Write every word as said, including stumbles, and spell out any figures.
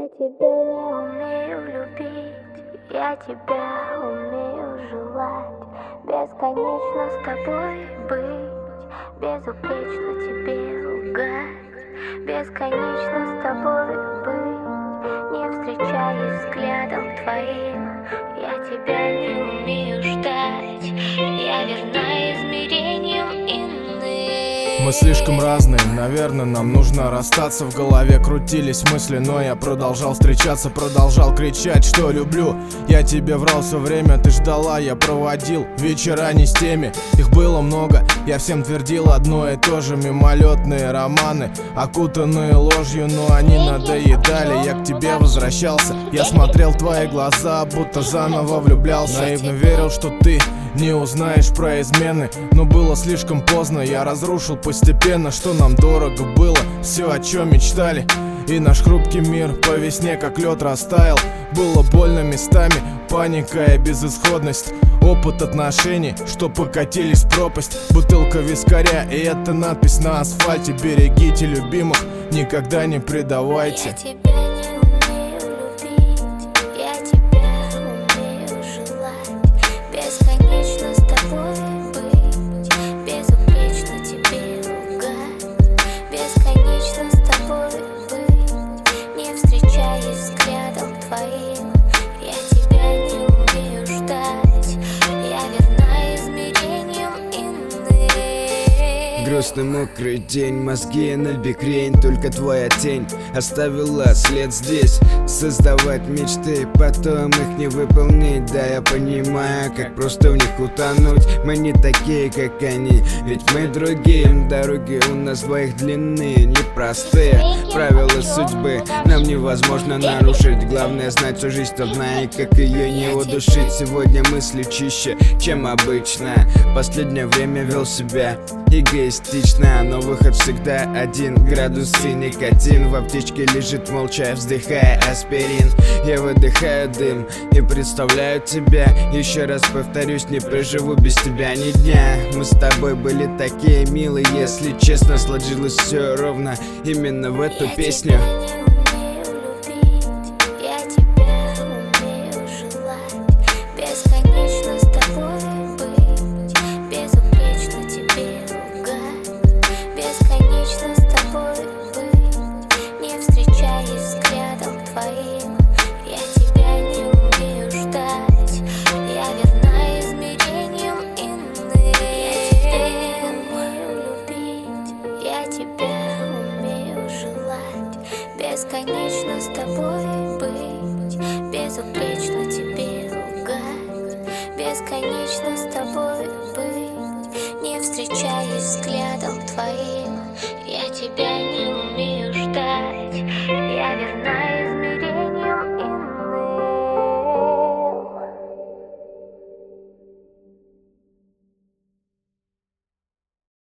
тебя не умею любить, я тебя умею желать. Бесконечно с тобой быть, безупречно тебе лгать. Бесконечно с тобой быть, не встречаясь взглядом твоим. Я тебя не умею ждать, я верна измерениям иным. Мы слишком разные, наверное, нам нужно расстаться. В голове крутились мысли, но я продолжал встречаться. Продолжал кричать, что люблю. Я тебе врал все время, ты ждала. Я проводил вечера не с теми, их было много. Я всем твердил одно и то же. Мимолетные романы, окутанные ложью, но они надоедали. Я к тебе возвращался, я смотрел в твои глаза, будто заново влюблялся. Наивно верил, что ты не узнаешь про измены, но было слишком поздно. Я разрушил постепенно, что нам дорого было, все, о чем мечтали. И наш хрупкий мир по весне как лед растаял. Было больно местами, паника и безысходность. Опыт отношений, что покатились в пропасть. Бутылка вискаря и эта надпись на асфальте: берегите любимых, никогда не предавайте. Я тебя не умею любить, я тебя умею желать. Бесконечно с тобой быть, безупречно тебе лгать. Бесконечно с тобой быть, не встречаясь взглядом твоим. Я тебя не умею ждать, я верна измерениям иным. Грустный мокрый день, мозги нальбикрень. Только твоя тень оставила след здесь. Создавать мечты, потом их не выполнить. Да, я понимаю, как просто в них утонуть. Мы не такие, как они, ведь мы другие. Дороги у нас двоих длинные, непростые. Правила судьбы нам невозможно нарушить. Главное знать, что жизнь одна, и как ее не удушить. Сегодня мысли чище, чем обычно. Последнее время вел себя эгоистично, но выход всегда один. Градус и никотин в аптечке лежит молча, вздыхая аспирин. Я выдыхаю дым и представляю тебя. Еще раз повторюсь, не проживу без тебя ни дня. Мы с тобой были такие милые, если честно, сложилось все ровно именно в эту песню. Бесконечно с тобой быть, безупречно тебе лгать. Бесконечно с тобой быть, не встречаясь взглядом твоим. Я тебя не умею ждать, я верна измерениям иным. Я тебя умею желать. Бесконечно с тобой быть, безупречно тебе лгать. Бесконечно с тобой быть, не встречаясь взглядом твоим. Я тебя